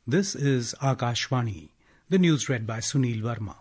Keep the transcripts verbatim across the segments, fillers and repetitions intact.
This is Akashvani. The news read by Sunil Verma.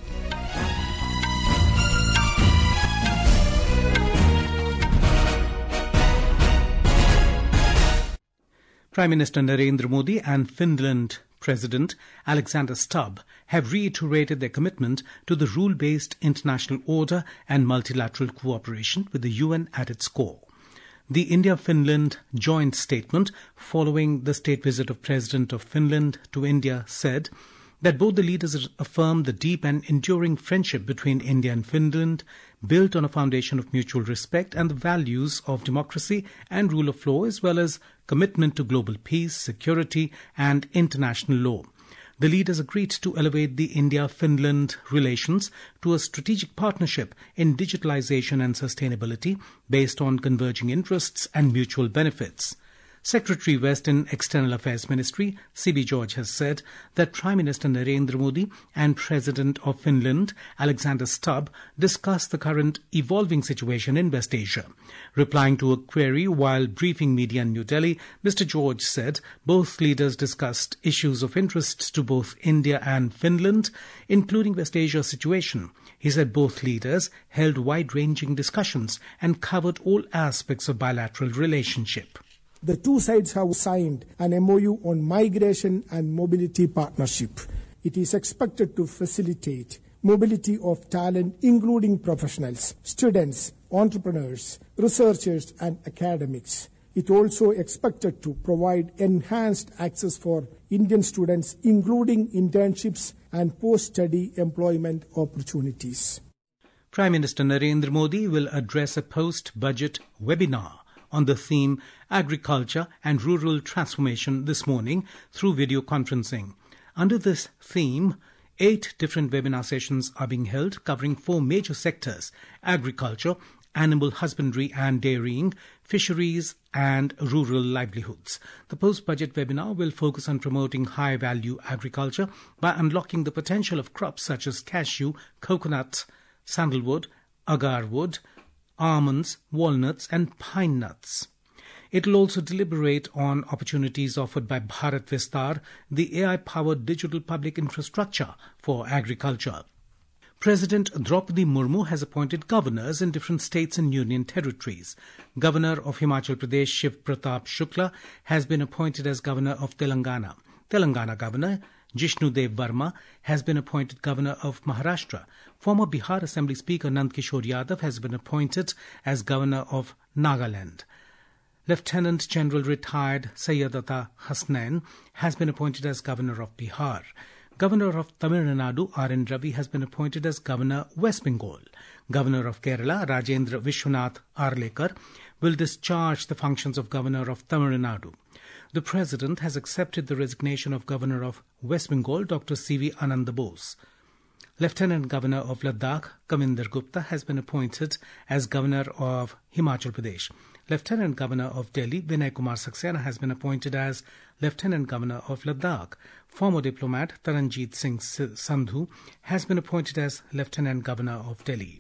Prime Minister Narendra Modi and Finland President Alexander Stubb have reiterated their commitment to the rule-based international order and multilateral cooperation with the U N at its core. The India-Finland joint statement following the state visit of President of Finland to India said that both the leaders affirmed the deep and enduring friendship between India and Finland, built on a foundation of mutual respect and the values of democracy and rule of law, as well as commitment to global peace, security and international law. The leaders agreed to elevate the India-Finland relations to a strategic partnership in digitalization and sustainability based on converging interests and mutual benefits. Secretary West in External Affairs Ministry, C B George, has said that Prime Minister Narendra Modi and President of Finland, Alexander Stubb, discussed the current evolving situation in West Asia. Replying to a query while briefing media in New Delhi, Mister George said both leaders discussed issues of interest to both India and Finland, including West Asia's situation. He said both leaders held wide-ranging discussions and covered all aspects of bilateral relationship. The two sides have signed an M O U on migration and mobility partnership. It is expected to facilitate mobility of talent, including professionals, students, entrepreneurs, researchers and academics. It also expected to provide enhanced access for Indian students, including internships and post-study employment opportunities. Prime Minister Narendra Modi will address a post-budget webinar on the theme Agriculture and Rural Transformation this morning through video conferencing. Under this theme, eight different webinar sessions are being held covering four major sectors: agriculture, animal husbandry and dairying, fisheries and rural livelihoods. The post-budget webinar will focus on promoting high-value agriculture by unlocking the potential of crops such as cashew, coconut, sandalwood, agarwood, almonds, walnuts and pine nuts. It will also deliberate on opportunities offered by Bharat Vistar, the A I-powered digital public infrastructure for agriculture. President Draupadi Murmu has appointed governors in different states and union territories. Governor of Himachal Pradesh, Shiv Pratap Shukla, has been appointed as Governor of Telangana. Telangana Governor Jishnu Dev Verma has been appointed Governor of Maharashtra. Former Bihar Assembly Speaker Nand Kishore Yadav has been appointed as Governor of Nagaland. Lieutenant General retired Sayyadata Hasnain has been appointed as Governor of Bihar. Governor of Tamil Nadu R N Ravi has been appointed as Governor West Bengal. Governor of Kerala Rajendra Vishwanath Arlekar will discharge the functions of Governor of Tamil Nadu. The President has accepted the resignation of Governor of West Bengal, Doctor C V Ananda Bose. Lieutenant Governor of Ladakh, Kavinder Gupta, has been appointed as Governor of Himachal Pradesh. Lieutenant Governor of Delhi, Vinay Kumar Saxena, has been appointed as Lieutenant Governor of Ladakh. Former diplomat Taranjeet Singh Sandhu has been appointed as Lieutenant Governor of Delhi.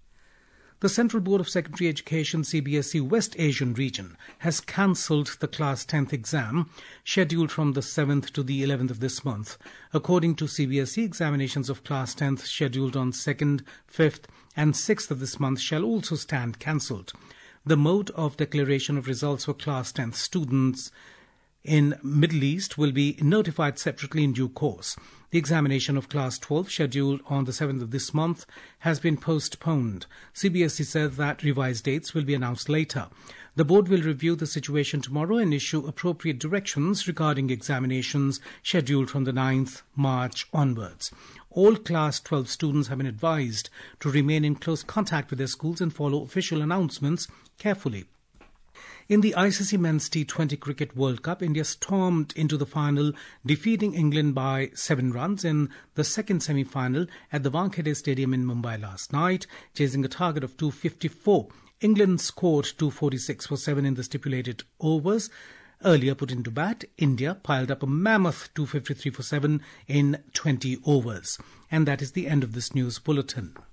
The Central Board of Secondary Education C B S E West Asian region has cancelled the Class tenth exam scheduled from the seventh to the eleventh of this month. According to C B S E, examinations of Class tenth scheduled on second, fifth and sixth of this month shall also stand cancelled. The mode of declaration of results for Class tenth students in Middle East will be notified separately in due course. The examination of Class twelve, scheduled on the seventh of this month, has been postponed. C B S E said that revised dates will be announced later. The board will review the situation tomorrow and issue appropriate directions regarding examinations scheduled from the ninth of March onwards. All Class twelve students have been advised to remain in close contact with their schools and follow official announcements carefully. In the I C C Men's T twenty Cricket World Cup, India stormed into the final, defeating England by seven runs in the second semi-final at the Wankhede Stadium in Mumbai last night, chasing a target of two fifty-four. England scored two forty-six for seven in the stipulated overs. Earlier put into bat, India piled up a mammoth two fifty-three for seven in twenty overs. And that is the end of this news bulletin.